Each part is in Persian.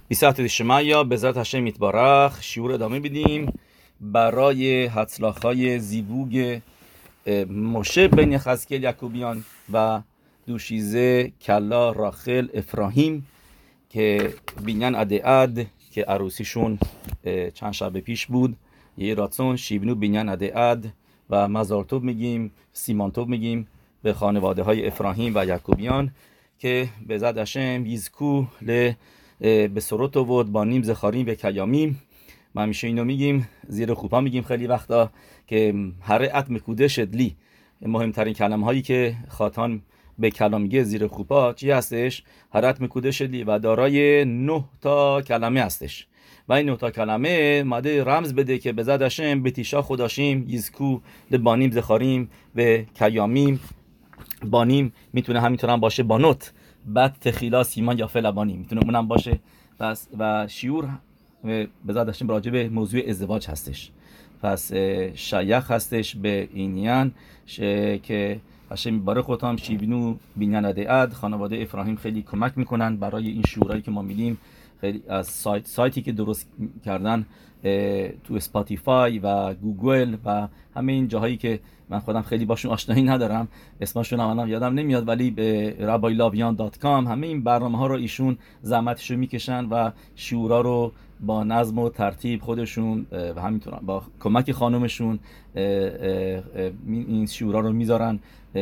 بیسات شمایا بذات هشم میتبارخ شیور ادامه بدیم برای هتلاخای زیبوگ مشه بین یخزکیل یعقوبیان و دوشیزه کلا راخل افراهیم که بینیان ادعاد که عروسیشون چند شب پیش بود. یه راتون شیبنو بینیان ادعاد و مزارتوب میگیم، سیمانتوب میگیم به خانواده های افراهیم و یعقوبیان که به زد هشم یزکو به سروت بود با نیم زخاریم به کیامیم. ما همیشه اینو میگیم، زیر خوپا میگیم خیلی وقتا که هر اتم کوده شدلی مهمترین کلمه هایی که خاتان به کلام میگه زیر خوپا چی هستش؟ هر اتم کوده شدلی و دارای 9 تا کلمه هستش و این 9 تا کلمه ماده رمز بده که به زد هشم بتیشا خداشیم یزکو بانیم زخاریم به کیامیم. بانیم میتونه همینطور هم باشه بانوت بعد تخیلا سیمان یا فلبانی میتونه اونم باشه. پس و شیور به زد هشم راجع به موضوع ازدواج هستش، پس شایخ هستش به اینیان که هشم میباره خودم شیبینو بینیان ادعاد خانواده افراهیم خیلی کمک میکنن برای این شورایی که ما میدیم. خیلی از سایتی که درست کردن تو اسپاتیفای و گوگل و همه این جاهایی که من خودم خیلی باشون آشنایی ندارم، اسمشون هم یادم نمیاد، ولی به rabbilavian.com همه این برنامه ها رو ایشون زحمتشو میکشن و شورا رو با نظم و ترتیب خودشون و همینطور با کمک خانمشون این شورا رو میذارن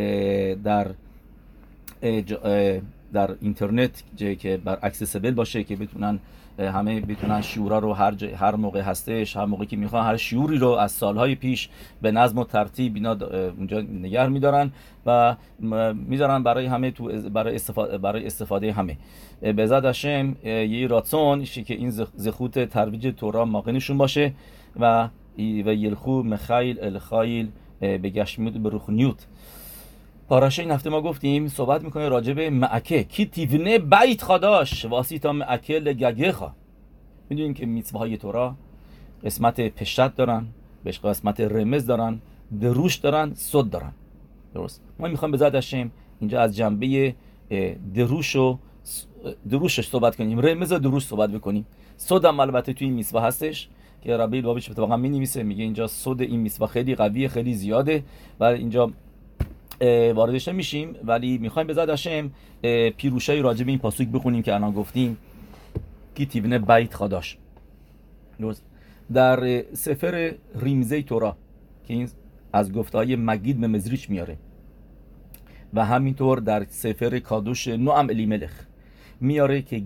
در اینترنت جایی که بر اکسسیبل باشه که بتونن همه بتونن شورا رو هر موقع هستش، هر موقعی که میخوان هر شوری رو از سالهای پیش به نظم و ترتیب اینا اونجا نگه میدارن و میذارن برای همه برای استفاده همه. به زد هشم یه راتون که این زخوت ترویج تورا ماقنشون باشه و یلخو مخیل الخایل به گشمیت به روحانیت. پاراشه این هفته ما گفتیم صحبت میکنه راجع به معکه کی تیونه بیت خداش واسیتا معکه لگگخا. میدونیم که میtzvah های تورا قسمت پشت دارن، بهش قسمت رمز دارن، دروش دارن، صد دارن. درست؟ ما میخوایم به زد هشم اینجا از جنبه دروشش صحبت کنیم، رمز و دروش صحبت بکنیم. صد هم البته توی این میtzvah هستش که ربی لوابیچ اتفاقا مینویسه، میگه اینجا صد این میtzvah خیلی قویه، خیلی زیاده و اینجا واردش نمیشیم، ولی میخوایم به زد هشم پیروشای راجع به این پاسوک بخونیم که الان گفتیم کی تیونه بیت خداش. در سفر ریمزه تورا که این از گفتهای مگید به مزریچ میاره و همینطور در سفر کادوش نوام الیملخ میاره که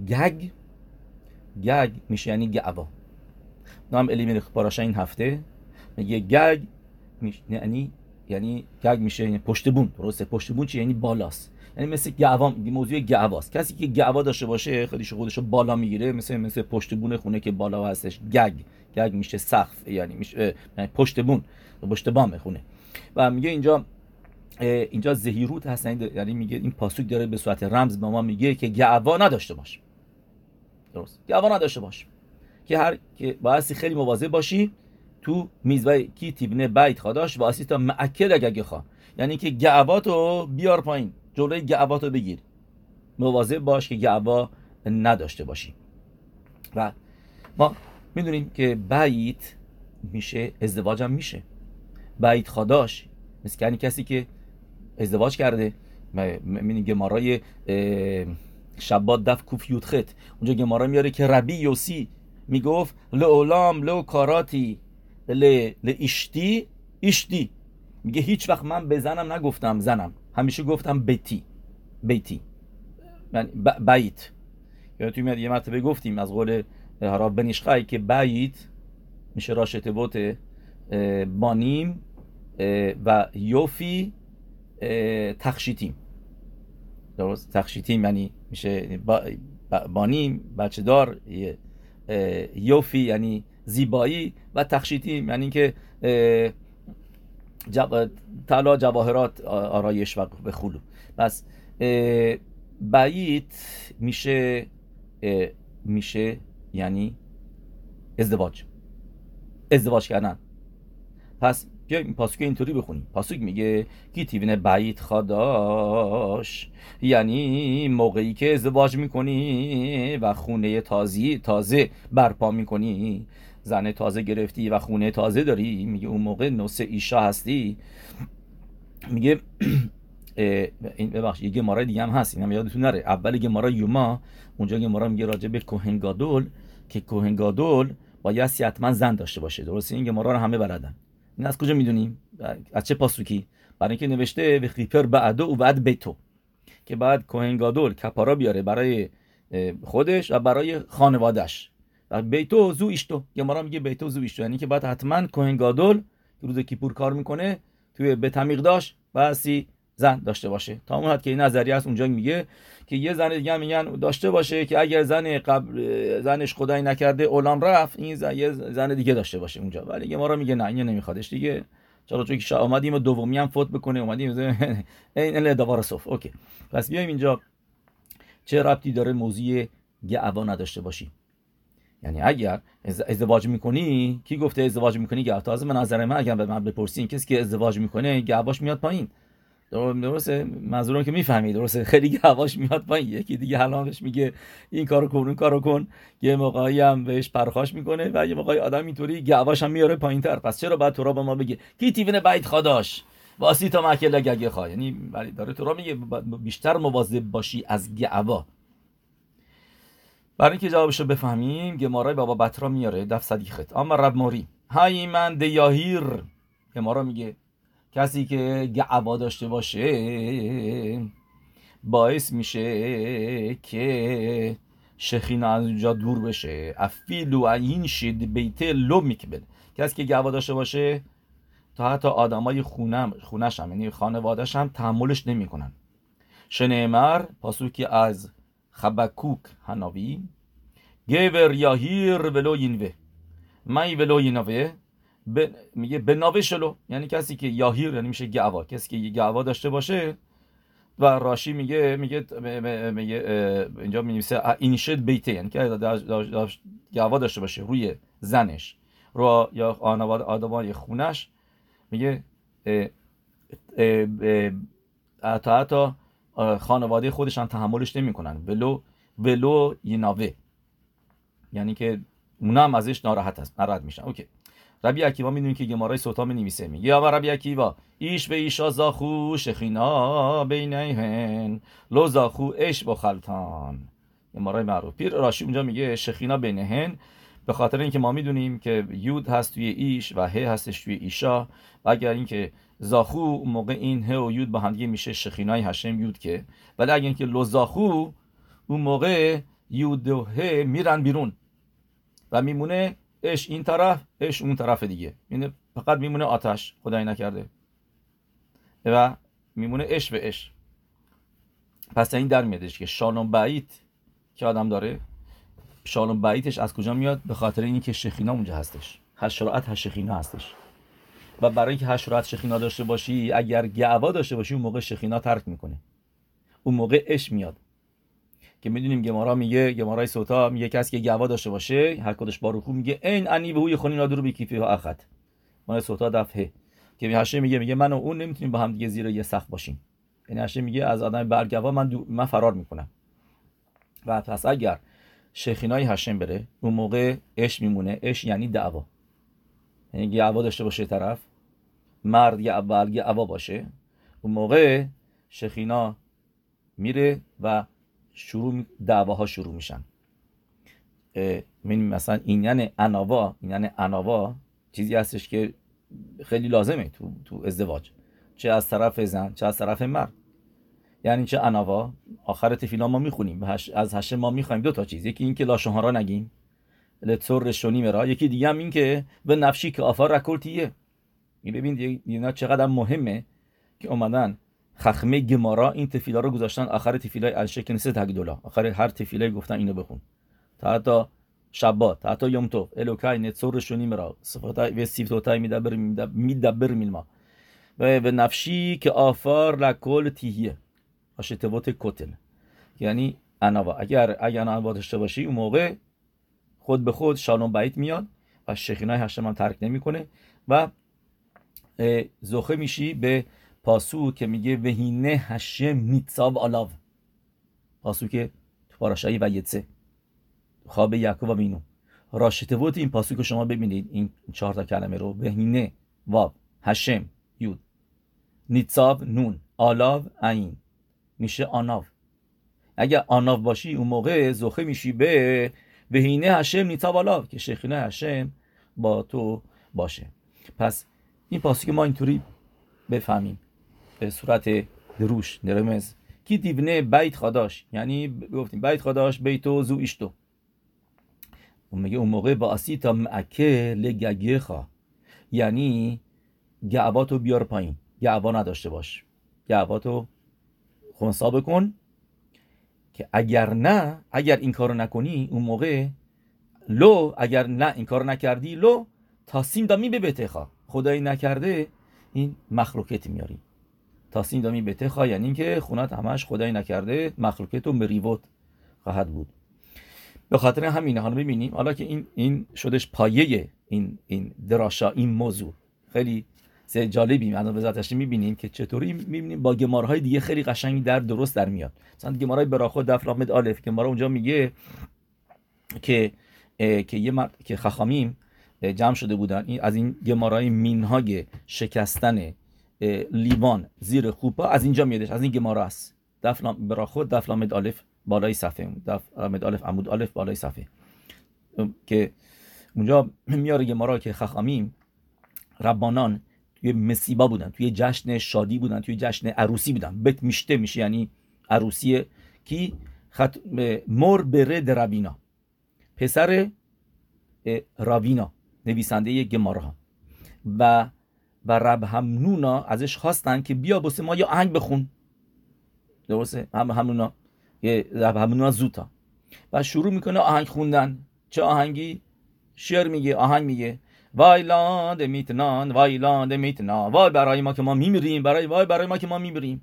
گگ میشه یعنی گعوا. نوام الیملخ پاراشه این هفته میگه گگ میشه یعنی گگ میشه یعنی پشت بون. درسته؟ پشت بون چی یعنی بالاست، یعنی مثل گعوا، موضوع گعواست. کسی که گعوا داشته باشه خودش بالا میگیره، مثل پشت بون خونه که بالا هستش. گگ میشه سقف، یعنی میشه پشت بون، پشت بام خونه. و میگه اینجا زهیروت هستن، یعنی میگه این پاسوک داره به صورت رمز به ما میگه که گعوا نداشته باش. درست؟ گعوا نداشته باش که باعث خیلی مواظب باشی تو میزوای کی تیبنه بیت خداش واسه تا معکل گگخا، یعنی که گعواتو بیار پایین، جلوی گعواتو بگیر، مواظب باش که گعوا نداشته باشی. و ما میدونیم که بیت میشه ازدواج هم میشه. بیت خداش مثل یعنی کسی که ازدواج کرده. میبینیم گمارای شبات دف کوف یودخت اونجا گمارا میاره که ربی یوسی میگفت لعولام لو کاراتی اشتی میگه هیچ وقت من به زنم نگفتم زنم، همیشه گفتم بیتی یعنی بیت. یادتون میاد یه مرتبه گفتیم از قول هراب بن ایشخای که بیت میشه راشته بوت بانیم و یوفی تخشیتیم. درست؟ تخشیتیم یعنی میشه بانیم بچه دار، یوفی یعنی زیبایی و تخشیتیم یعنی که طلا جواهرات آرایش و خلو. پس بیت میشه یعنی ازدواج کردن. پس بیا این پاسوک اینطوری بخونیم. پاسوک میگه کی تیبن بعید خداش، یعنی موقعی که ازدواج میکنی و خونه تازه برپا میکنی، زن تازه گرفتی و خونه تازه داری، میگه اون موقع نوسه ایشا هستی. میگه این ببخشید یه گمارای دیگه هم هست، اینم یادتون نره. اول گمارای یوما، اونجا گمارا میگه راجع به کوهن گادول که کوهن گادول باید حتما زن داشته باشه. درسته؟ این گمارا رو همه بلدن. این از کجا میدونیم؟ از چه پاسوکی؟ برای اینکه نوشته به خیپر بعدو و بعد بیتو، که بعد کوهن گادول کپارا بیاره برای خودش و برای خانواده‌اش. و بیتو زو ایشتو، گمارا میگه بیتو زو ایشتو، یعنی که بعد حتما کوهن گادول که روز کیپور کار میکنه توی بیت میقداش باسی زن داشته باشه. تا اون حد که این نظریه است اونجا میگه که یه زن دیگه میگن داشته باشه که اگر زنش خدای نکرده اولام رفت، این یه زن دیگه داشته باشه اونجا. ولی ما را میگه نه، اینو نمیخوادش دیگه، چرا؟ چون که اومدیم دومی هم فوت بکنه، اومدیم این دوباره صف. اوکی، پس بیایم اینجا چه ربطی داره موضوع گعوا نداشته باشی؟ یعنی اگر ازدواج میکنی، کی گفته ازدواج میکنی گعوا؟ تازه من نظر من اگر به من بپرسین، کسی که ازدواج میکنه گعواش میاد پایین. درسته؟ منظورم که میفهمی، درسته؟ خیلی گواش میاد پایین. یکی دیگه حلامش میگه این کارو کن اون کارو کن، یه موقعی هم بهش پرخاش میکنه و یه موقعی آدم اینطوری گواش هم میاره پایینتر. پس چرا بعد تورا به ما بگه کی تیون بعید خداش واسی تا مکل گگه خواه؟ یعنی داره تورا میگه بیشتر مواظب باشی از گوا. برای اینکه جوابشو بفهمیم، گمارای بابا بطرا میاره دف صدیخت اما رب موری های من دیاهیر. گمارا میگه کسی که گعوا داشته باشه باعث میشه که شخینا از اونجا دور بشه. افیلو این شد بیته لو میکبل. کسی که گعوا داشته باشه تا حتی آدمای خونش هم، یعنی خانوادهش هم تحملش نمیکنن. شنیمر پاسوکی از خبکوک هناوی گیور یاهیر ولو اینوه مای ولو اینوه، میگه به ناوه شلو، یعنی کسی که یاهیر یعنی میشه گعوا، کسی که گعوا داشته باشه. و راشی میگه اینجا می‌نویسه این شد بیته، یعنی که گعوا داشته باشه روی زنش رو یا آدمای خونش، میگه حتی خانواده خودش هم تحملش نمیکنن. ولو یناوه، یعنی که اونا هم ازش ناراحت میشن. اوکی. ربی عکیوا میدونی که گمارای سوتا مینویسه، میگه یا ربی عکیوا ایش به ایشا زاخو شخینا بینهن لو زاخو اش با خلطان. گمارای معروف. پیر راشی اونجا میگه شخینا بینهن به خاطر اینکه ما میدونیم که یود هست توی ایش و ه هستش توی ایشا، و اگر اینکه زاخو موقع این ه و یود با هم دیگه میشه شخینای هشم یود که، ولی اگر اینکه لو زاخو اون موقع یود و ه میرن بیرون و میمونه اش این طرف اش اون طرف دیگه، یعنی فقط میمونه آتش خدای نکرده و میمونه اش و اش. پس این در میادش که شالوم بعید که آدم داره، شالوم بعیدش از کجا میاد؟ به خاطر اینکه شخینا اونجا هستش، هشرات هشخینا هستش. و برای اینکه هشرات شخینا داشته باشی، اگر گعوا داشته باشی، اون موقع شخینا ترک میکنه، اون موقع اش میاد. که میدونیم گمارا میگه، گمارای سوتا میگه کسی که گعوا داشته باشه، هر کدش باروخو میگه این انی به هوی خونی نادرو بی کیفی ها اخت. من سوتا دفعه که هاشه میگه من و اون نمیتونیم با هم دیگه زیر یه سقف باشیم. یعنی هاشه میگه از آدم برگوا من فرار میکنم. و پس اگر شیخینای هاشم بره، اون موقع اش میمونه. اش یعنی دعوا، یعنی گعوا داشته باشه طرف، مرد یا گعوا باشه، اون موقع شیخینا میره و دعواها شروع میشن. مثلا این یعنی اناوا چیزی هستش که خیلی لازمه تو ازدواج، چه از طرف زن چه از طرف مرد. یعنی چه اناوا؟ آخر تفیلا ما میخونیم از هشه ما میخوایم دو تا چیز، یکی این که لاشوهارا نگیم لطور رشونی مرا، یکی دیگه هم این که به نفشی که آفار رکولتیه. ببین اینا چقدر مهمه که اومدن خخمه گمارا این تفیلا رو گذاشتن آخر تفیلای انشه کنیسه تگدولا، آخر هر تفیلای گفتن اینو بخون، تا حتی شبات، تا حتی یوم توف الوکای نتصور رشونی مرا صفاتای و سیفتوتای میدبر میلما و نفشی که آفار لکل تیهیه آشتوات کتل. یعنی اناوا، اگر اناوا داشته باشی، اون موقع خود به خود شالوم بعید میاد و شیخینای هشتم هم ترک نمیکنه و زخه میشی به پاسو که میگه وهینه هشم نیتساو آلاو، پاسو که تو پاراشای ویتسه خواب یعقوب و وینو راشتوت این پاسو که شما ببینید این 4 تا کلمه رو، وهینه واو، هشم یود، نیتساو نون، آلاو عین، میشه آناو. اگه آناو باشی اون موقع زخه میشی به وهینه هشم نیتساو آلاو که شخینه هشم با تو باشه. پس این پاسو که ما اینطوری بفهمیم به صورت دروش نرمز کی دیبنه بیت خداش، یعنی گفتیم بیت خداش بیتو زو ایشتو، اون میگه اون موقع با اسیتا مکه لگگخا، یعنی گعباتو بیار پایین، گعبا نداشته باش، گعباتو خونسا بکن که اگر نه، اگر این کارو نکنی اون موقع لو، اگر نه این کارو نکردی لو تاسیم دامی به بتخا، خدایی نکرده این مخلوقت میاری. تاسیم دامی بتخا یعنی اینکه خونت همش خدایی نکرده مخلوقت و مریوت خواهد بود. به خاطر همینه حالا ببینیم حالا که این شدش پایه این دراشا، این موضوع خیلی جالبی الان به ذاتش میبینیم که چطوری میبینیم با گمارهای دیگه خیلی قشنگی درست در میاد. مثلا گمارهای براخو دف لامد الف گمارا اونجا میگه که که خخامیم جمع شده بودن از این گمارهای مینهاگ شکستن لیوان زیر خوپا از اینجا میادش، از این گمارا است. دف براخو دف لامد الف بالای صفحه، دف لامد الف عمود الف بالای صفحه، که اونجا میاره گمارا که خخامیم ربانان توی مسیبا بودن، توی جشن شادی بودن، توی جشن عروسی بودن. بت میشته میشه یعنی عروسی کی مر بره در رابینا، پسر راوینا نویسنده گمارا و رب همنونا ازش خواستن که بیا بسه ما یا آهنگ بخون. درسته؟ همنونا رب همنونا زوتا و شروع میکنه آهنگ خوندن. چه آهنگی؟ شعر میگه، آهنگ میگه وایلاند میتنان وایلاند میتنا، وای برای ما که ما میمیریم، وای برای ما که ما میمیریم.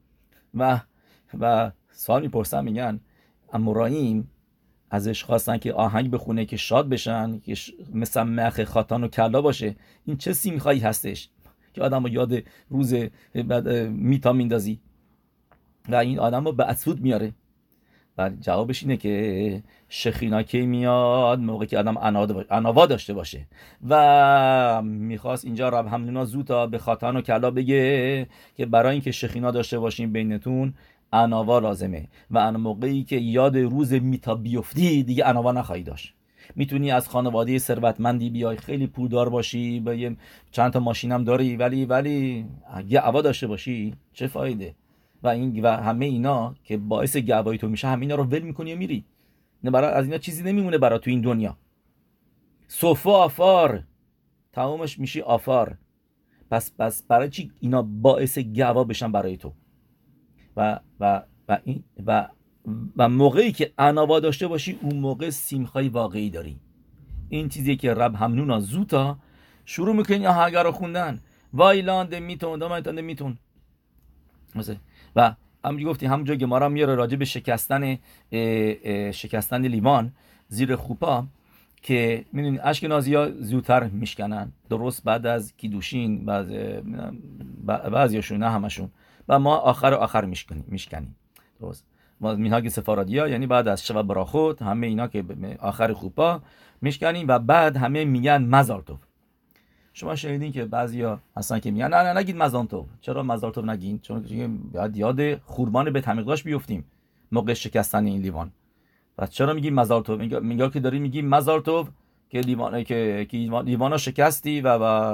و سوال میپرسن، میگن اموراییم ازش خواستن که آهنگ بخونه که شاد بشن، که مثل مخ خاتان و کلا باشه. این چه سیمخایی هستش که آدم رو یاد روز میتا میندازی و این آدم رو به اسود میاره؟ و جوابش اینه که شخینا کی میاد موقعی که آدم اناوا داشته باشه و میخواست اینجا رب همدونا زوتا به خاتان و کلا بگه که برای اینکه شخینا داشته باشین بینتون اناوا لازمه و انا موقعی که یاد روز میتا بیفتی دیگه اناوا نخواهی داشت. میتونی از خانواده ثروتمندی بیای، خیلی پولدار باشی، با چند تا ماشینم داری، ولی اگه عوا داشته باشی چه فایده؟ و همه اینا که باعث گواهی تو میشه، همه اینا رو ول میکنی و میری. نه برای از اینا چیزی نمیمونه برای تو این دنیا. صفا آفار تمامش میشی آفار. پس برای چی اینا باعث گواه بشن برای تو؟ و موقعی که اناوا داشته باشی اون موقع سیمخای واقعی داری. این چیزیه که رب همنونا زوتا شروع میکنی آهنگا رو خوندن. وایلاند میتون دامایتاند میتون و همونجوری گفتی همونجا گمارا میاره راجع به شکستن لیوان زیر خوپا که میدونید اشکنازی‌ها زودتر میشکنن، درست بعد از کیدوشین، بعضیاشون نه همشون، و ما آخر میشکنیم. درست ما منهاج سفارادی‌ها یعنی بعد از شب براخوت همه اینا که آخر خوپا میشکنیم و بعد همه میگن مزار توب. شما شنیدین که بعضیا اصلا که میگن نه نگید مزار توب. چرا مزار توب نگین؟ چون یاد خوربان بیت المقدس بیفتیم موقع شکستن این لیوان. و چرا میگیم مزار توب؟ میگه که داری میگی مزار توب که لیوانا شکستی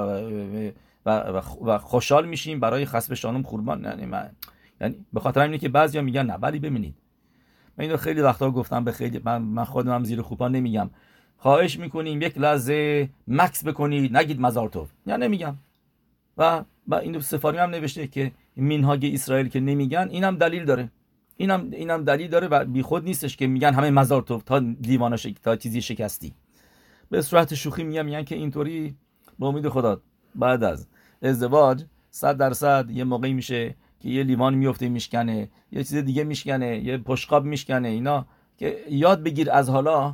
و خوشحال میشیم برای خسب شانم خوربان. یعنی به خاطر اینه که بعضیا میگن نه. ولی ببینید من اینو خیلی وقتا گفتم به خیلی، من خودم زیر خوپا نمیگم. خواهش میکنیم یک لحظه مکس بکنید، نگید مزار توب. یا نمیگم. و این سفاری هم نوشته که منهاج اسرائیل که نمیگن اینم دلیل داره. اینم دلیل داره و بی خود نیستش که میگن همه مزار توب تا دیوانه تا چیزی شکستی. به صورت شوخی میگن که اینطوری به امید خدا بعد از ازدواج 100% یه موقعی میشه که یه لیوان میفته میشکنه، یه چیز دیگه میشکنه، یه پشقاب میشکنه، اینا که یاد بگیر از حالا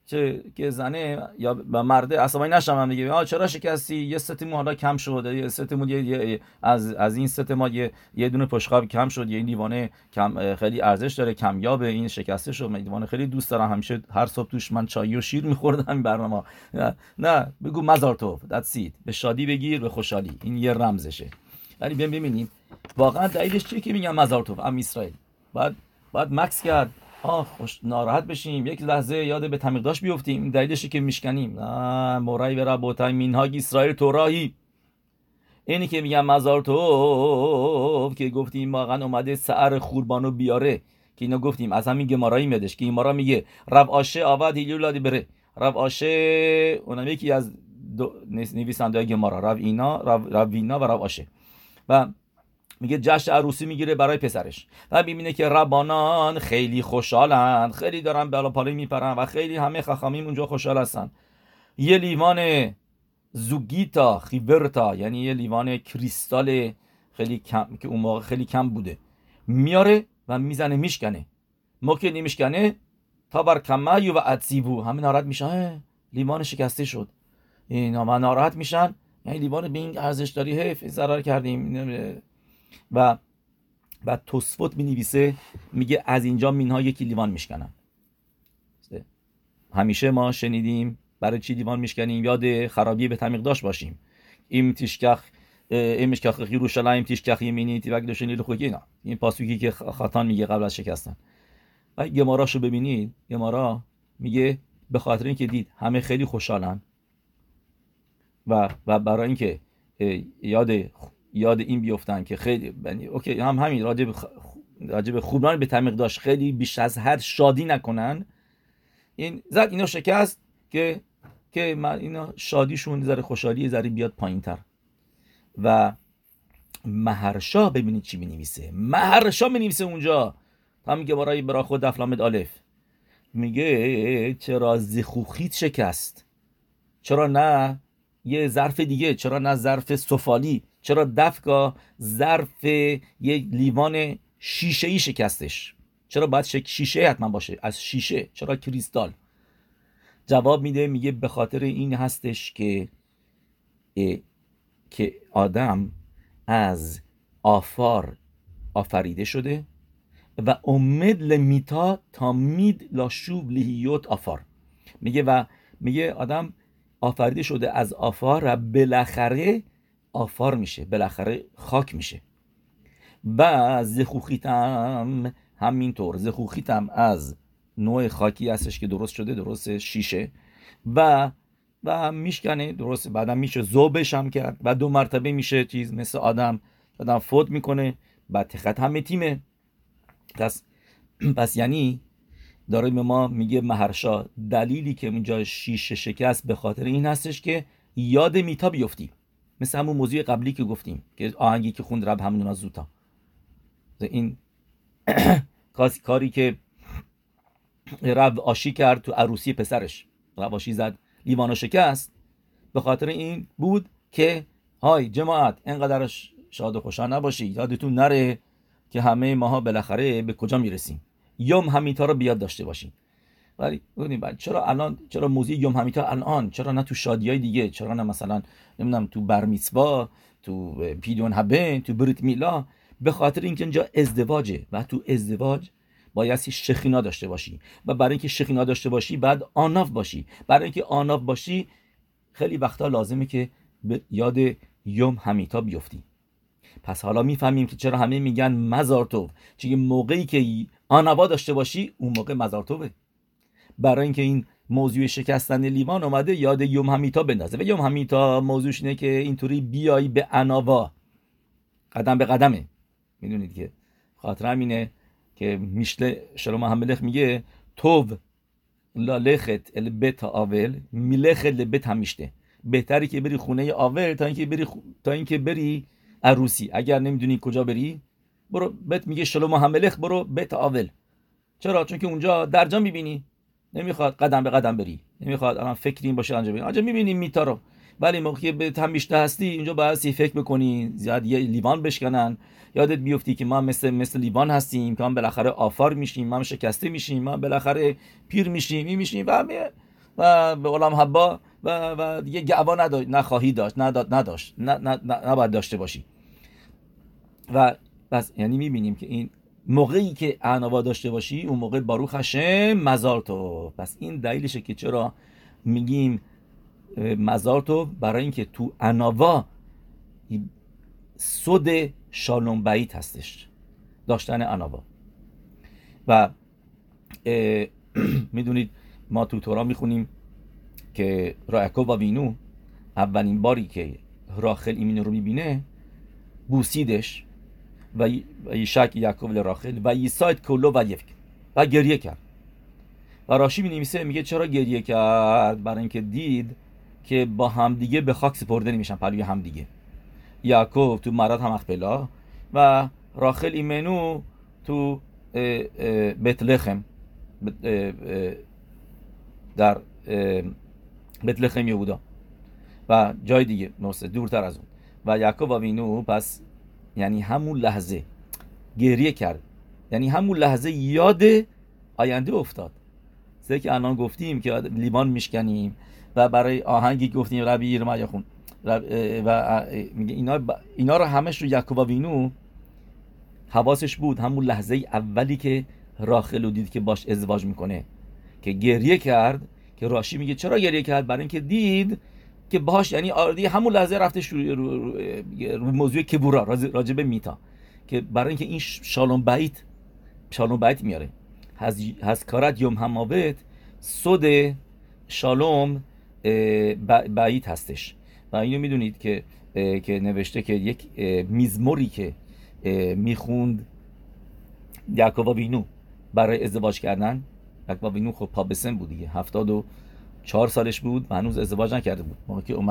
چه که زنه یا مرده عصبانی نشم دیگه، چرا شکستی، یه ستمون حالا کم شد، یه ستمون از این ست ما یه دونه پشقاب کم شد، این دیوانه کم خیلی ارزش داره، کمیابه، این شکسته شد، من دیوانه خیلی دوست دارم، همیشه هر صبح توش من چای و شیر می‌خوردم این برنامه. نه بگو مزار توف، that's it، به شادی بگیر، به خوشحالی، این یه رمزشه. ولی ببینیم واقعا دلیلش چیه که میگن مزار توف ام اسرائیل؟ بعد مکس کرد، خوش ناراحت بشیم، یک لحظه یاد به تمیقداش بیفتیم، دلیلشه که میشکنیم. مورای و ربوتای مینهاگ اسرائیل توراهی، اینی که میگن مزار توف که گفتیم واقعا اومده سعر خوربانو بیاره، که اینا گفتیم از همین گمارایی میادش که این مارا میگه رب آشه آود هیلولادی بره. رب آشه اونم یکی از نویسنده های گمارا، رب وینا و رب آشه، و میگه جشن عروسی میگیره برای پسرش و میبینه که ربانان خیلی خوشحالن، خیلی دارن بالا پالی میپرن و خیلی همه خخامیم اونجا خوشحال هستن. یه لیوان زوگیتا خیورتا، یعنی یه لیوان کریستال خیلی کم که اون موقع خیلی کم بوده، میاره و میزنه میشکنه. موقع نمیشکنه تا بر کمایو و اتسیبو، همه ناراحت میشن، لیوان شکسته شد. اینا ناراحت میشن، یعنی لیوان به این ارزش داری، حیف ضرر کردیم. و توسفوت می‌نویسه، میگه از اینجا مینها یکی لیوان میشکنن. همیشه ما شنیدیم برای چی لیوان میشکنیم؟ یاد خرابی به تمیقداش باشیم. این تیشکخ یروشلایم تیشکخ یمینی تیوگدوشنی لخوگینا، این پاسوکی که خاتان میگه قبل از شکستن. و گماراشو ببینید، گمارا میگه به خاطر اینکه دید همه خیلی خوشحالن و برای اینکه یاد این بیفتن که خیلی اوکی هم همین راجب خوبان به تمیقداش خیلی بیش از حد شادی نکنن، این زد اینو شکست که اینا شادیشون ذره خوشحالی ذره بیاد پایین‌تر. و مهرشا ببینید چی می‌نویسه، مهرشا می‌نویسه اونجا، هم که برای براخود دفلامد الف میگه چرا زخوخیت شکست، چرا نه یه ظرف دیگه، چرا نه ظرف سفالی، چرا دفکا ظرف یه لیوان شیشه‌ای شکستش، چرا باید شیشه حتما باشه، از شیشه، چرا کریستال؟ جواب میده، میگه به خاطر این هستش که آدم از آفار آفریده شده و امید لمیتا تامید لاشوب لیهیوت آفار. میگه آدم آفریده شده از آفار و بالاخره آفار میشه، بالاخره خاک میشه. و زخوخیتم همینطور، زخوخیتم از نوع خاکی هستش که درست شده، درست شیشه و میشکنه، درست بعدم میشه ذوبش هم کرد و 2 مرتبه میشه چیز مثل آدم فوت میکنه، بعد تخت همه تیمه. پس یعنی داره به ما میگه مهرشا دلیلی که اونجا شیشه شکست به خاطر این هستش که یاد میتا بیفتی، مثل همون موضوع قبلی که گفتیم که آهنگی که خوند رب همون از زوتا، این کاری که رب آشی کرد تو عروسی پسرش، رب آشی زد لیوانو شکست، به خاطر این بود که های جماعت اینقدر شاد و خوشحال نباشی، یادتون نره که همه ماها بالاخره به کجا میرسیم، یوم همیتا رو بیاد داشته باشیم. ولی ببینید چرا موضوع یوم همیتا الان، چرا نه تو شادیای دیگه، چرا نه مثلا نمیدونم تو برمیتوا، تو پیدون هبن، تو بریت میلا؟ به خاطر اینکه اینجا ازدواجه و تو ازدواج بایستی شخینا داشته باشی و برای اینکه شخینا داشته باشی بعد آناف باشی، برای اینکه آناف باشی خیلی وقتا لازمه که به یاد یوم همیتا بیفتی. پس حالا میفهمیم که چرا همه میگن مزارتوب، چون موقعی که آنوا داشته باشی اون موقع مزارتوبه، برای اینکه این موضوع شکستن لیوان اومده یاد یوم همیتا بندازه. و یوم همیتا موضوعش اینه که اینطوری بیایی به انوا، قدم به قدمه. میدونید که خاطر همینه که میشله شلوم هملخ میگه توب لالخت البت آول میلخت لبت همیشته، بهتری که بری خونه آول تا اینکه بری عروسی. اگر نمیدونی کجا بری، برو بت میگه شلوم هملخ برو بت آول. چرا؟ چون که اونجا درجا میبینی، نمیخواد قدم به قدم بری، نمیخواد الان فکری این باشه انجام بدی، آنجا میبینی میتا رو. ولی موقعی به تمیشته هستی اینجا باید فکر بکنی، زیاد یه لیوان بشکنن، یادت بیفتی که ما مثل لیوان هستیم که ما بالاخره آفار میشیم، ما شکسته میشیم، ما بالاخره پیر میشیم، میشیم و و به عالم حبا و دیگه گعوا نخواهی داشت، نباید داشته باشی. و بس یعنی میبینیم که این موقعی که عناوا داشته باشی اون موقع باروخ هشم مزار تو. پس این دلیلشه که چرا میگیم مزار تو، برای اینکه تو عناوا صد شالوم بعید هستش، داشتن عناوا. و میدونید ما تو تورا میخونیم که یعقوب وینو اولین باری که راخل ایمین رو میبینه بوسیدش و یشک یعقوب لراخل و یساید کلو و یفک و گریه کرد. و راشی می‌نویسه میگه چرا گریه کرد؟ برای اینکه دید که با همدیگه به خاک سپرده نمیشن پلوی همدیگه. یعقوب تو مرات همخپلا و راخل ایمنو تو بتلخم در بتلخم یهودا و جای دیگه دورتر از اون. و یعقوب وینو پس یعنی همون لحظه گریه کرد، یعنی همون لحظه یاد آینده افتاد. چیزی که الان گفتیم که لیوان میشکنیم و برای آهنگی گفتیم ربی ایرما یخون و میگه اینا رو همش رو یعقوب وینو حواسش بود. همون لحظه اولی که راخل رو دید که باش ازدواج میکنه که گریه کرد، که راشی میگه چرا گریه کرد؟ برای اینکه دید که باش، یعنی همون لحظه رفتش رو موضوع کبورا راجب میتا، که برای اینکه این شالوم بعید میاره هز کارت یوم هماوت صد شالوم بعید هستش. و اینو میدونید که نوشته که یک میزموری که میخوند یعقوب وینو برای ازدواج کردن. یعقوب وینو خب پابسن بود دیگه، 74 سالش بود و هنوز ازدواج نکرده بود موقعی که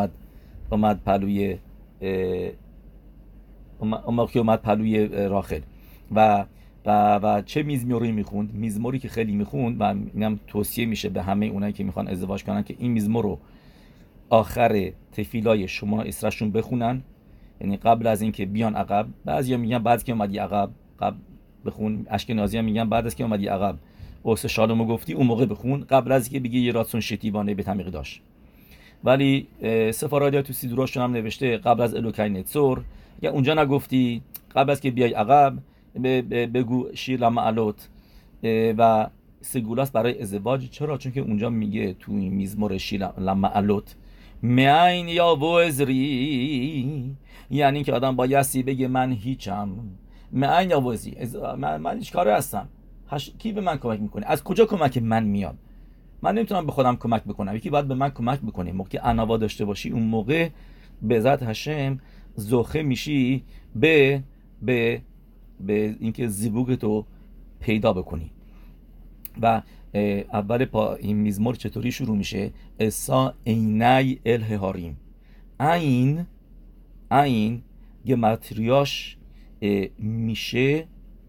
اومد پلوی راخل. و چه میزموری میخوند؟ میزموری که خیلی میخوند و اینم توصیه میشه به همه اونایی که میخوان ازدواج کنن که این میزمور رو آخر تفیلای شما اسراشون بخونن، یعنی قبل از اینکه بیان عقب. بعضیا میگن بعد که اومدی عقب بخون، اشکنازی هم میگن بعد از که اومدی عقب اوس شالومو گفتی اون موقع بخون، قبل از اینکه بگی یه راتسون شتیبانه به تمیق داشت. ولی سفارادیا تو سیدوراشون هم نوشته قبل از الوکای نتسور، یا اونجا نگفتی قبل از که بیای عقب بگو شیر لمعلوت و سگولاس برای ازدواج. چرا؟ چون که اونجا میگه تو این میزمور شیر لمعلوت معین یا وزری، یعنی که آدم بایستی بگه من هیچم، معین یا وزری، من هیچ کاره هستم، کی به من کمک میکنه؟ از کجا کمک من میاد؟ من نمیتونم به خودم کمک بکنم، یکی باید به من کمک بکنه. موقع عناوا داشته باشی اون موقع به ذات هشم زوخه میشی به اینکه زیبوگتو پیدا بکنی. و اول این میزمور چطوری شروع میشه؟ اسا عینی الهاریم. عین گماتریاش میشه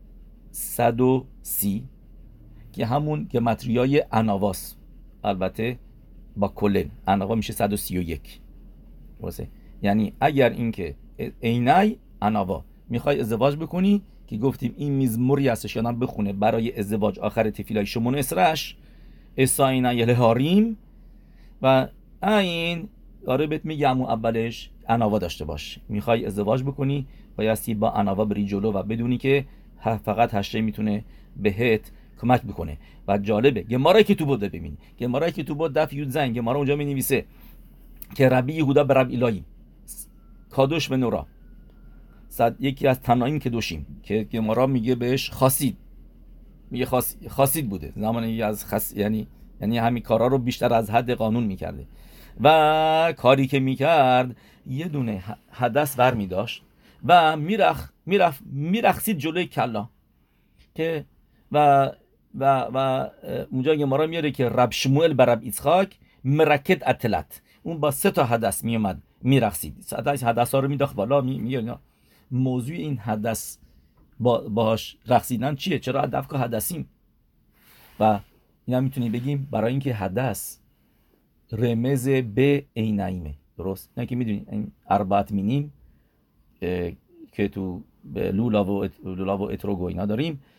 130 که همون گماتریای عناواست، البته با کلن عناوا میشه 131. یعنی اگر اینکه عینی عناوا میخوای ازدواج بکنی، که گفتیم این میزموری هستش که آدم بخونه برای ازدواج آخر تفیلای شمون اسرش، اساین الهاریم. و این داره بهت میگم اولش عناوا داشته باش. میخوای ازدواج بکنی بایستی با عناوا بری جلو و بدونی که فقط هشته میتونه بهت کمک بکنه. و جالبه گمارایی که تو بود ببینی، گمارایی که تو بود دف یود زنگ گمارا اونجا مینویسه که ربی یهودا به رب ایلایی کادوش به نورا، یکی از تنایم که دوشیم که گمارا میگه بهش خاصید، میگه خاصید بوده زمانی از یعنی همین کارا رو بیشتر از حد قانون میکرده. و کاری که میکرد یه دونه حدث ور میداشت و میرخصید جلوی کلا که و اونجا گمارا میاره که رب شموئل بر رب ایسحاق مرکد اتلت، اون با 3 تا حدث میومد میرخصید. حدث ها رو میداخت بالا میگه موضوع این حدث باهاش رقصیدن چیه؟ چرا دفکا حدثیم؟ و اینا میتونیم بگیم برای اینکه حدث رمز به عینایمه. درست؟ نه که میدونید این اربعت مینیم که تو لولا و اتروگو اینا داریم،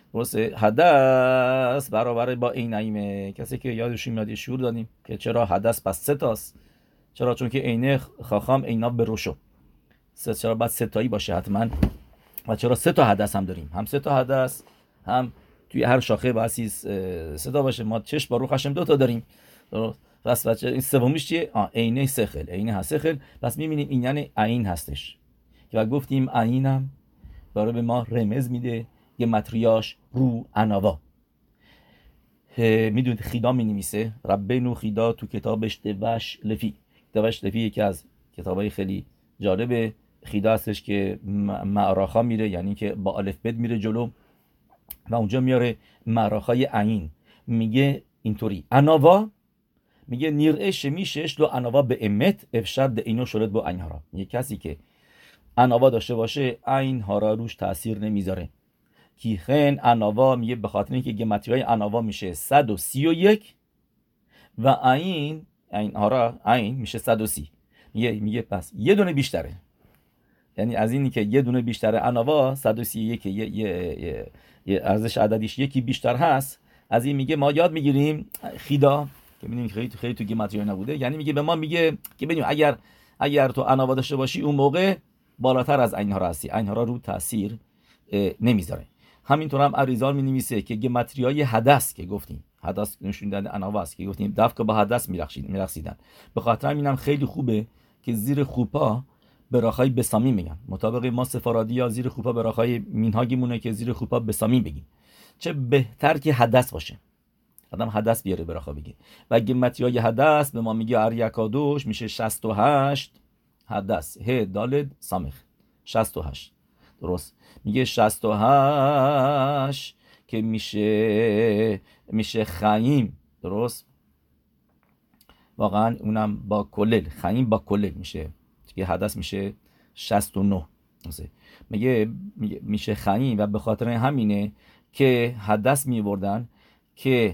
درسته؟ حدث برابر با عینیمه. کسی که یادشون میاد شعور دادیم که چرا حدث پس سه تاست؟ چرا؟ چون که عینه خاخام عینا به روشو، چرا باید سه تایی باشه حتما؟ و چرا سه تا حدث هم داریم؟ هم سه تا حدث، هم توی هر شاخه باید سه تا باشه. ما چشم با روح هاشم دو تا داریم. پس بچه این سومیش چیه؟ عینه سخل، عینه هسخل. پس میبینیم این یعنی عین هستش که گفتیم عینم داره به ما رمز میده یه متریاش رو اناوا. میدونید خیدا مینویسه ربینو خیدا تو کتابش دوش لفی. دوش لفی یکی از کتابای خیلی جالب خیدا هستش که معراخا میره، یعنی که با الف بد میره جلو و اونجا میاره معراخای عین. میگه اینطوری اناوا، میگه نیرعه شمیشش لو اناوا به امت افشد اینو شرد با عین هارا. میگه کسی که اناوا داشته باشه عین هارا روش تاثیر نمیذاره. کیخن اناوا، میگه به خاطر اینکه گمتریای اناوا میشه 131 و عین هارا عین میشه 130. میگه پس یه دونه بیشتره، یعنی از اینی که یه دونه بیشتره اناوا 131 یه ارزش عددیش یکی بیشتر هست، از این میگه ما یاد میگیریم خیدا که میدونیم خیلی تو گمتریای نبوده، یعنی میگه به ما میگه که ببین اگر تو اناوا داشته باشی اون موقع بالاتر از عین هارا هستی، عین هارا رو تاثیر نمیذاره. همینطور هم اریزال می نویسه که گمتریای حدث که گفتیم، حدث نشون داده اناوا است که گفتیم دفعه با حدث میرقصیدن. به خاطر اینم خیلی خوبه که زیر خوپا براخای بسامی میگن. مطابق ما سفارادی ها زیر خوپا براخای مینهاگی مونه که زیر خوپا بسامی بگیم. چه بهتر که حدث باشه، آدم حدث بیاره براخا بگه. و گمتریای حدث به ما میگه اریکادوش میشه 68 حدث ه دالد سامخ 68. درست؟ میگه 68 که میشه خیم. درست؟ واقعا اونم با کلل، خیم با کلل میشه که حدث میشه 69. میگه میشه خیم و به خاطر همینه که حدث میوردن که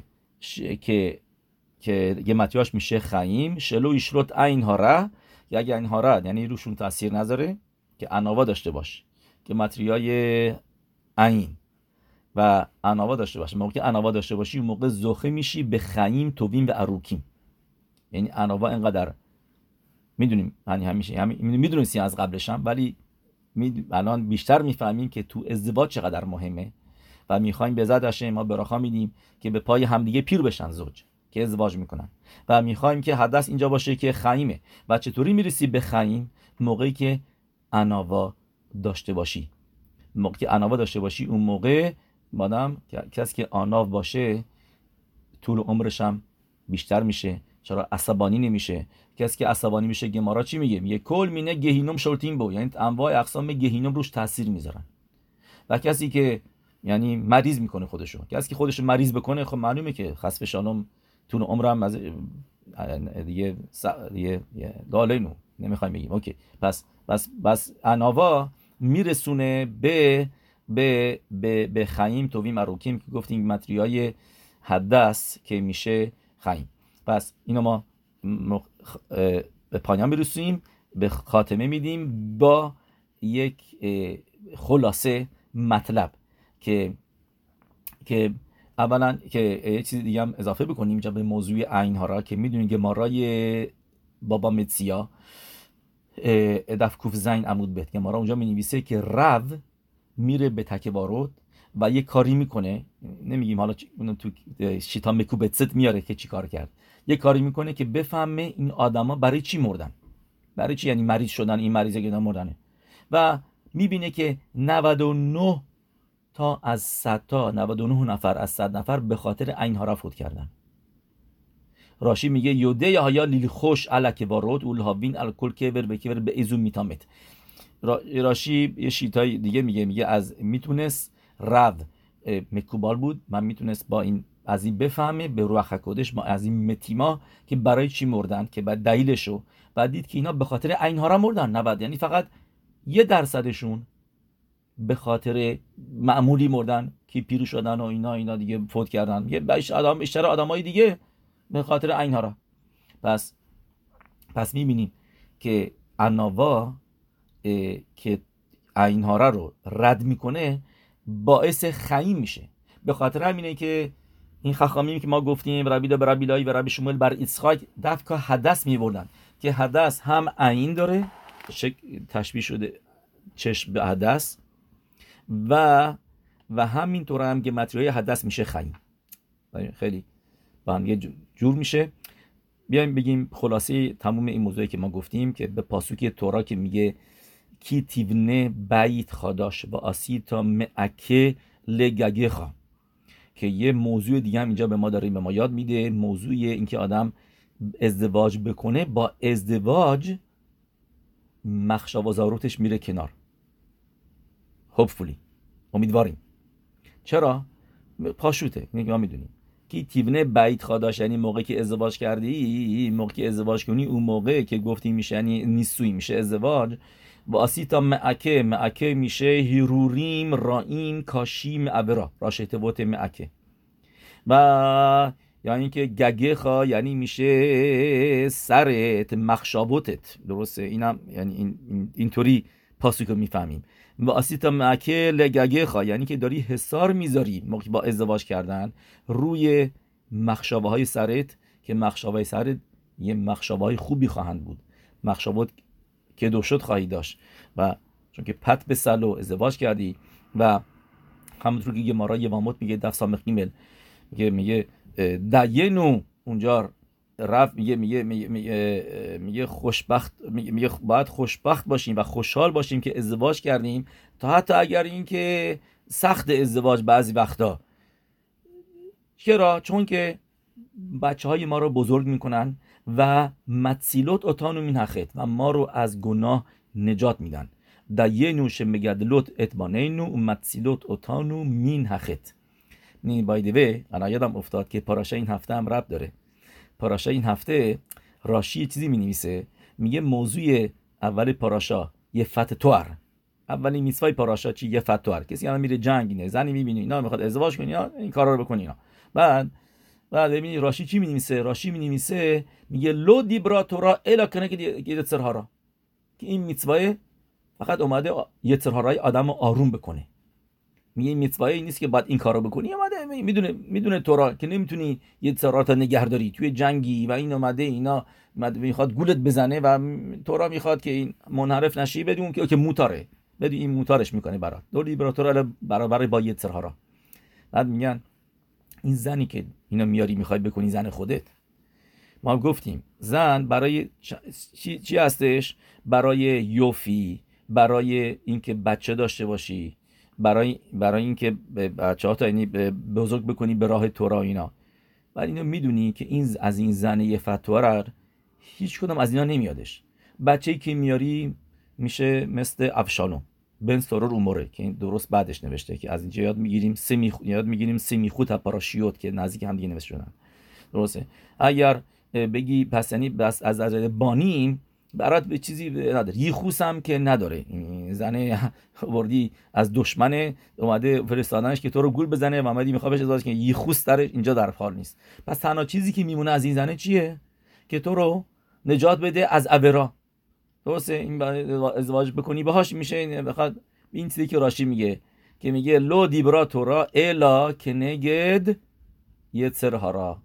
یه متیاش میشه خیم شلو ایشروت عین هارا، یا اگه این هارا یعنی روشون تاثیر نذاره که اناوا داشته باش که متریای عین و اناوا داشته باشه. موقعی که اناوا داشته باشی اون موقع زخه میشی به خیم توبیم و اروکیم. یعنی اناوا اینقدر میدونیم، یعنی همیشه میدونیم از قبلش هم، ولی الان بیشتر میفهمیم که تو ازدواج چقدر مهمه و میخوایم به زد هشه ما براخا میدیم که به پای همدیگه پیر بشن زوج که ازدواج میکنن و میخوایم که حدث اینجا باشه که خیمه. و چطوری میرسی به خیم؟ موقعی که اناوا داشته باشی. موقعی که اناوا داشته باشی اون موقع مادام کسی که آناو باشه طول عمرش هم بیشتر میشه. چرا؟ عصبانی نمیشه. کسی که عصبانی میشه گمارا چی میگه؟ میگه کل مینه گهینم شورتین بو، یعنی انواع اقسام گهینم روش تاثیر میذارن. و کسی که یعنی مریض میکنه خودشو، کسی که خودشو مریض بکنه خب معلومه که خسف شانم طول عمرم از دیگه دالینو نمیخوایم بگیم. اوکی، پس اناوا میرسونه به خیم تووی مروکیم که گفتیم متریای حدث که میشه خیم. پس اینو ما به پایان برسونیم، به خاتمه میدیم با یک خلاصه مطلب که اولا که یه چیز دیگه هم اضافه بکنیم اینجا به موضوع عین هارا که میدونید که مارای بابا متسیا دف کوف زین عمود بهت که مارا اونجا مینویسه که رو میره به تکوارود و یه کاری میکنه، نمیگیم حالا تو شیطان مکوبتست میاره که چی کار کرد، یه کاری میکنه که بفهمه این آدما برای چی مردن، برای چی، یعنی مریض شدن، این مریضه که مردنه. و میبینه که 99 تا از 100 تا 99 نفر از 100 نفر به خاطر عین هارا فوت کردن. راشی میگه یوده یا یا لیل خوش الک وارود اولهاوین الکل کور به کور به ازو میتامت. راشی یه شیتای دیگه میگه از میتونست رو مکوبال بود، من میتونست با این از این بفهمه به روح القدس ما از این متیما که برای چی مردن، که بعد دلیلشو بعد دید که اینا به خاطر عین هارا مردن. نبود، یعنی فقط 1% به خاطر معمولی مردن که پیرو شدن و اینا دیگه فوت کردن. یه بیشتر آدمای دیگه به خاطر عین هارا. پس میبینیم که اناوا که عین هارا رو رد میکنه باعث خیم میشه به خاطر همینه که این خخامیم که ما گفتیم ربی دا بر ربی لای و ربی شمول بر ایسخاک دفکا حدث میبردن که حدث هم عین داره تشبیه شده چشم به حدث و همینطور هم که متریای حدث میشه خیم، خیلی با هم یه جور میشه. بیایم بگیم خلاصه تموم این موضوعی که ما گفتیم که به پاسوک تورا که میگه کی تیونه بیت خاداش و آسیتا معکه لگگخا، که یه موضوع دیگه هم اینجا به ما داره به ما یاد میده، موضوع اینکه آدم ازدواج بکنه، با ازدواج مخشا و ضرورتش میره کنار. hopefully امیدواریم. چرا؟ پاشوته، ما میدونیم که تیونه بیت خاداش یعنی موقعی که ازدواج کردی، موقعی که ازدواج کنی، اون موقع که گفتیم میشه یعنی نیسوی میشه ازدواج. و آسیتا معکه میشه هیروریم رائیم کاشیم عبرا راشه تبوت معکه، و یعنی که گگه یعنی میشه سرت مخشابوتت، درسته؟ اینم یعنی اینطوری پاسوکو میفهمیم. و آسیتا معکه لگگه یعنی که داری حصار میذاری موقعی با ازدواج کردن روی مخشابه های سرت، که مخشابه های سرت یه مخشابه های خوبی خواهند بود، مخشابات که دوشت خواهی داشت، و چون که پت به سلو ازدواج کردی. و همونطور که گمارا یواموت میگه دف سامخ گیمل میگه دینو اونجا رفت میگه خوشبخت، میگه باید خوشبخت باشیم و خوشحال باشیم که ازدواج کردیم، تا حتی اگر این که سخت ازدواج بعضی وقتا. چرا؟ چون که بچه های ما رو بزرگ میکنن و متسیلوت اوتانو مینخت و ما رو از گناه نجات میدن. دینو شمگدلوت اتبانینو و متسیلوت اوتانو مینخت. نی بایدوه انا یادم افتاد که پاراشه این هفته هم رب داره. پاراشه این هفته راشی چیزی می نویسه، میگه موضوع اول پاراشا یه فتوار، اولین میtzvah پاراشا چی؟ یه فتوار. کسی الان میره جنگ، نه زنی میبینی اینا میخواد ازدواج کنه یا این کارا رو بکنه اینا، بعد ببینی راشی چی می نویسه؟ راشی می نویسه میگه لو دیبرا تورا الا کنه که یتسرهارا، که این میtzvah فقط اومده یتسرهارای آدمو آروم بکنه. میگه این میtzvah این نیست که بعد این کارو بکنی، اومده میدونه تورا که نمیتونی یه تصرفات نگهداری توی جنگی و این اومده اینا میخواد گولت بزنه و تورا میخواد که این منحرف نشی، بدون که موتاره، بدون این موتارش میکنه برات دو لیبراتور برابر با یه تصرفا. بعد میگن این زنی که اینا میاری میخوای بکنی زن خودت. ما گفتیم زن برای چی هستش؟ برای یوفی، برای اینکه بچه داشته باشی، برای اینکه بچه‌ها تا یعنی بزرگ بکنی به راه تورا اینا. بعد اینو میدونی که این از این زن یه فتوار هیچ کدوم از اینا نمیادش. بچه‌ای که میاری میشه مثل ابشالوم بن سرور اوموره که این درست بعدش نوشته که از اینجا یاد میگیریم سمیخوت پاراشیوت که نزدیک هم دیگه نوشته شدن، درسته؟ اگر بگی پس یعنی بس از نظر بانیم برات به چیزی نداره، یخوس هم که نداره. زن وردی از دشمن اومده فرستادنش که تو رو گول بزنه و اومدی میخواد بهش ازدواج کنه، یخوس در اینجا در حال نیست. پس تنها چیزی که میمونه از این زنه چیه؟ که تو رو نجات بده از عبرا، درسته؟ این ازدواج بکنی باهاش میشه. بخواد این چیزی که راشی میگه که میگه لو دیبرا تورا الا کنگد یتسرهارا،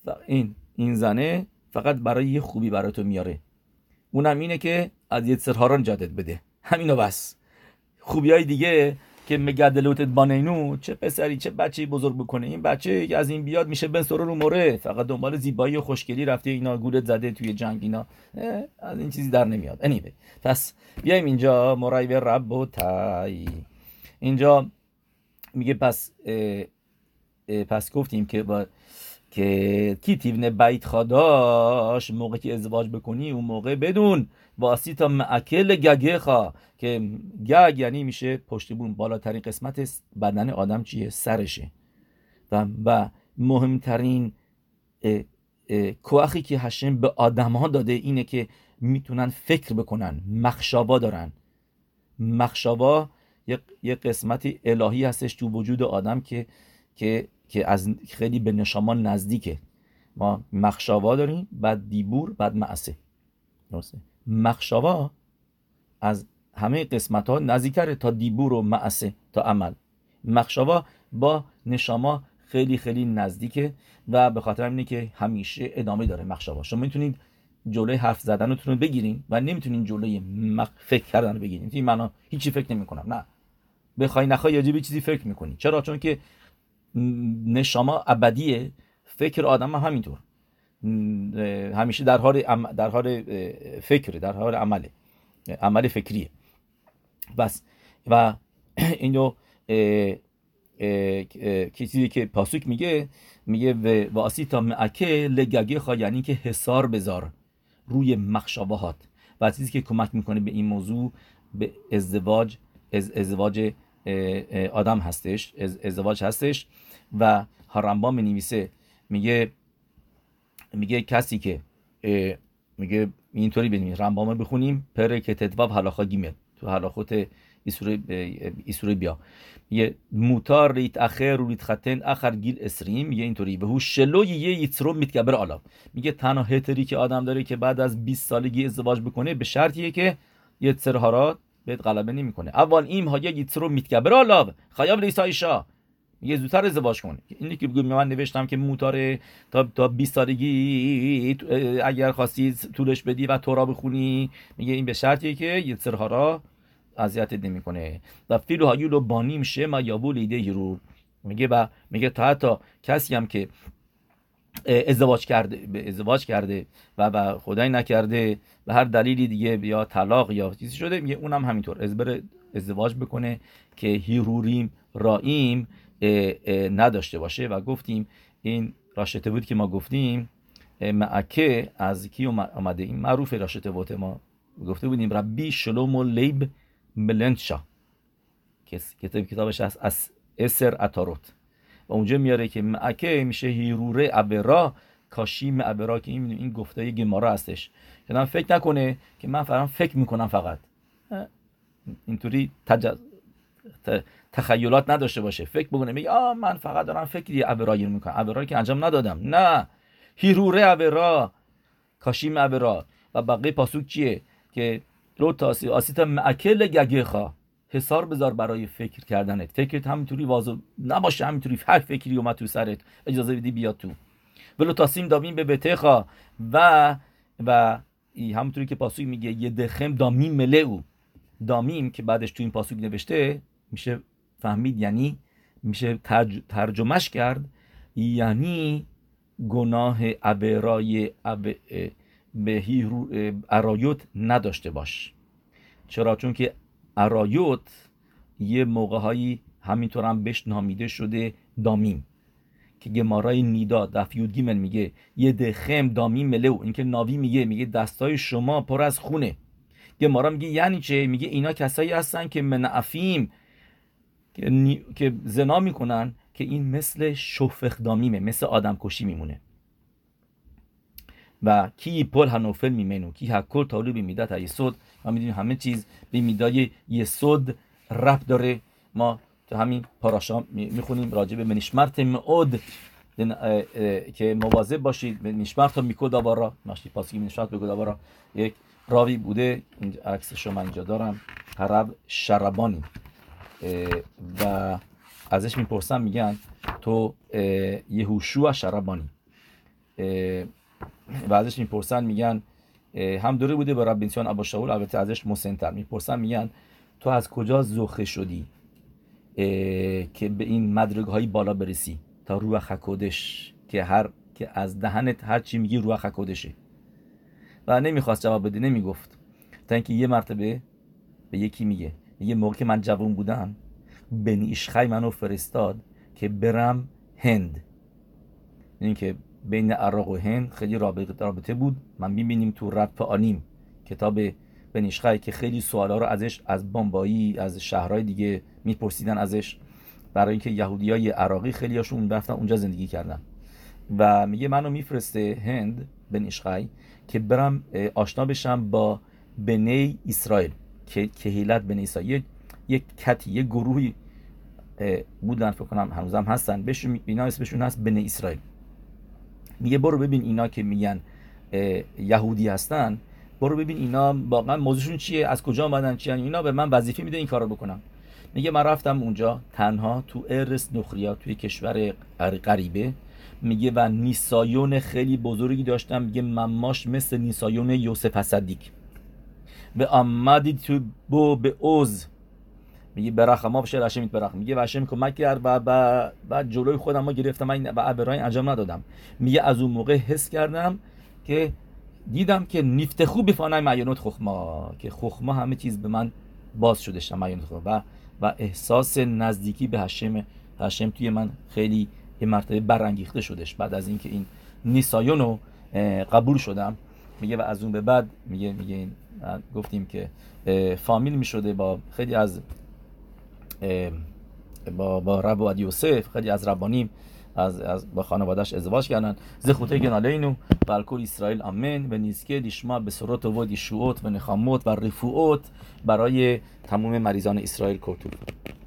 این زنه فقط برای یه خوبی برای تو میاره، اونم اینه که از یتسرهارا نجاتت بده، همینو بس. خوبیای دیگه که مگدلوتت بانینو، چه پسری چه بچه‌ای بزرگ بکنه، این بچه که از این بیاد میشه بن سرور رو موره، فقط دنبال زیبایی و خوشگلی رفته اینا گولت زده توی جنگ اینا، از این چیزی در نمیاد. anyway پس بیایم اینجا مرایب رب و تای اینجا میگه پس گفتیم که کی تیونه بیت خاداش موقع که ازدواج بکنی اون موقع بدون واسیتا معکل گگه که گگ یعنی میشه پشت بون، بالاترین قسمت بدن آدم چیه؟ سرشه. و مهمترین کوخی که هشم به آدم ها داده اینه که میتونن فکر بکنن، مخشابا دارن. مخشابا یه قسمتی الهی هستش تو وجود آدم که از خیلی به نشامان نزدیکه. ما مخشابا داریم، بعد دیبور، بعد معسه، درسته؟ مخشابا از همه قسمت ها نزدیکتره تا دیبور و معسه تا عمل. مخشابا با نشاما خیلی خیلی نزدیکه و به خاطر اینه که همیشه ادامه داره مخشوا. شما میتونید جلوی حرف زدنتون رو بگیرین و نمیتونین جلوی فکر کردن رو بگیرین. این معنا هیچی فکر نمی‌کنم، نه، بخوای نخوای یه چیزی فکر می‌کنی. چرا؟ چون که نشاما ابدیه، فکر آدم هم همینطور همیشه در حال فکر، در حال عمل فکریه. بس و اینو چیزی که پاسوک میگه واسیتا معکه لگگه خوا، یعنی که حصار بذار روی مخشابهات. و چیزی که کمک میکنه به این موضوع به ازدواج آدم هستش، ازدواج هستش. و هارمبام مینویسه میگه کسی که میگه اینطوری ببینیم، رمبام بخونیم پرک تدواب هلاخا گیمل تو هلاخوت ایسوره بیا، میگه موتار ریت اخر و ریت خطن اخر گیل اسریم، میگه اینطوری به هو شلو یه یترو میتکبر آلاف. میگه تنها هتری که آدم داره که بعد از 20 سالگی ازدواج بکنه به شرطیه که یه سرهارات بهت غلبه نمیکنه. اول این ها یه یترو میتکبر آلاف خیاب لیسایشا، میگه زودتر ازدواج کنه. اینی که من نوشتم که موتاره تا 20 سالگی اگر خواستی طولش بدی و تورا بخونی، میگه این به شرطیه که یه سرهارا اذیتت نمیکنه. و فیلو هایولو بانیم شما یابو لیده یرور، میگه تا حتی کسی هم که ازدواج کرده و خدای نکرده به هر دلیلی دیگه یا طلاق یا چیزی شده، میگه اونم همینطور ازدواج بکنه که هیروریم رائیم نداشته باشه. و گفتیم این راشته بود که ما گفتیم معکه از کی اومده، این معروف راشته بود ما گفته بودیم ربی شلومو لیب ملنشا که کتابش از اسر اتاروت و اونجا میاره که معکه میشه هیروره عبرا کاشیم عبرا، که این گفته گمارا هستش که من فکر نکنه که من فکر میکنم فقط اینطوری تخیلات نداشته باشه، فکر بکنه میگه من فقط دارم فکری عبرایی میکنم، عبرایی که انجام ندادم. نه، هیروره عبرا کاشیم عبرا. و بقیه پاسوک چیه که لو تاسی آسیتا معکل گگخا، حصار بذار برای فکر کردنت، فکرت همینطوری واضح نباشه، همینطوری هر فکری اومد تو سرت اجازه بدی بیاد تو. ولو تاسیم دامین به بتخا و همونطوری که پاسوک میگه یه دخم دامیم ملئو، دامیم که بعدش تو این پاسوک نوشته میشه فهمید، یعنی میشه ترجمهش کرد یعنی گناه عبرای به ارایوت نداشته باش. چرا؟ چون که ارایوت یه موقعهایی همینطور هم بهش نامیده شده دامیم که گمارای نیدا دف یود گیمل میگه یه دخم دامیم ملو، این که ناوی میگه دستای شما پر از خونه. گمارا میگه یعنی چه؟ میگه اینا کسایی هستن که منعفیم که زنا میکنن، که این مثل شفخ دامیمه، مثل آدم کشی میمونه. و کی پل هنوفل میمنو کی هکل تالو به میدت یسود. ما میدونیم همه چیز به میدای یسود ربط داره. ما تو همین پاراشا میخونیم راجع به منشمرت معود که مواظب باشید، منشمرت میکوداوارا ماشی پاسی منشمرت میکوداوارا. یک راوی بوده، این عکس شما اینجا دارم، حرب شربانی، و ازش میپرسن میگن تو یهوشوع شربانی، و ازش میپرسن میگن هم دوره بوده با رب بنسیان ابا شاول، البته ازش مسن‌تر میپرسن میگن تو از کجا زخه شدی که به این مدرگ‌های بالا برسی تا روح حکودش که از دهنت هر چی میگی روح حکودشه. و نمیخواست جواب بده، نمیگفت، تا اینکه یه مرتبه به یکی میگه موقع که من جوان بودم بنی ایشخای منو فرستاد که برم هند. این که بین عراق و هند خیلی رابطه بود. من میبینیم تو رب آنیم کتاب بنی ایشخای که خیلی سوالا رو ازش از بامبایی از شهرهای دیگه میپرسیدن ازش، برای اینکه یهودیای عراقی خیلی هاشون رفتن اونجا زندگی کردن. و میگه منو میفرسته هند بنی ایشخای که برم آشنا بشم با بنی اسرائیل، که کهیلت بنی اسرائیل یک کتی، یک گروهی بودن، فکر کنم هنوزم هستن، اینا اسمشون هست بنی اسرائیل. میگه برو ببین اینا که میگن یهودی هستن، برو ببین اینا واقعا موضوعشون چیه، از کجا اومدن، چیه. اینا به من وظیفه میده این کارو بکنم. میگه من رفتم اونجا تنها تو ارس نخریا توی کشور غریبه. میگه و نیسایون خیلی بزرگی داشتم، میگه مماش مثل نیسایون یوسف صدیق. و آمدی تو به اوز، میگه برخما بشه رشمیت برخ، میگه و هشم کمک کرد و جلوی خودم رو گرفتم و ابرای انجام ندادم. میگه از اون موقع حس کردم که دیدم که نیفت خوب بفانای معیونات خخما، که خخما همه چیز به من باز شده شد معیونات خخما و احساس نزدیکی به هشم توی من خیلی یه مرتبه برانگیخته شدش بعد از اینکه این نیسایون رو قبول شدم. میگه و از اون به بعد میگه گفتیم که فامیل میشده با خیلی از با رب و یوسف، خیلی از ربانیم از با خانواده‌اش ازدواج کردن. زخوته گنالینو و الکل اسرائیل آمین و نیسکه دیشما به سرات و دیشوت و نخاموت و رفوعات برای تمام مریضان اسرائیل کرتوب.